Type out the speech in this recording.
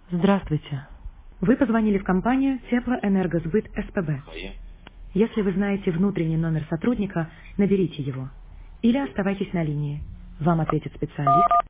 Здравствуйте. Вы позвонили в компанию Теплоэнергосбыт СПБ. Если вы знаете внутренний номер сотрудника, наберите его. Или оставайтесь на линии. Вам ответит специалист.